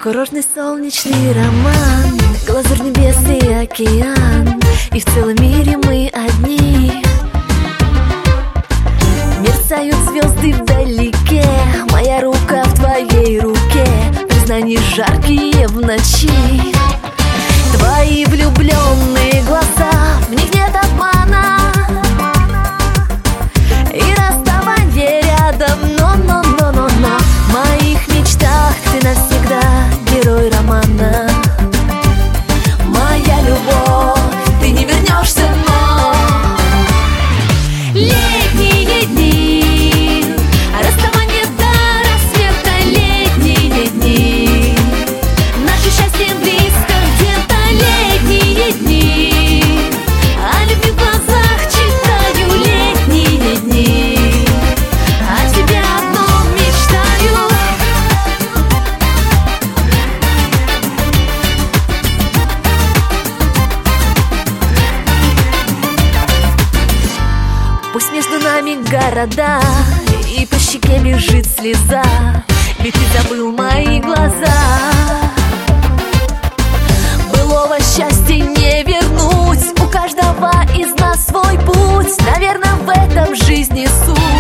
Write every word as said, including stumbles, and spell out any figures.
Курортный солнечный роман, глазурь небес и океан, и в целом мире мы одни. Мерцают звезды вдалеке, моя рука в твоей руке, признания жаркие в ночи. Твои влюбленные глаза, в них нет обмана, и расставание рядом, но-но-но-но-но. В моих мечтах ты навсегда герой романа. Моя любовь, ты не вернешься вновь. Летние дни, расставание до рассвета. Летние дни, наше счастье близко где-то. Летние дни, о любви в глазах читаю. Летние дни, о тебе одном мечтаю. Пусть между нами города, и по щеке бежит слеза, ведь ты забыл мои глаза. Былого счастья не вернуть, у каждого из нас свой путь. Наверное, в этом жизни суть.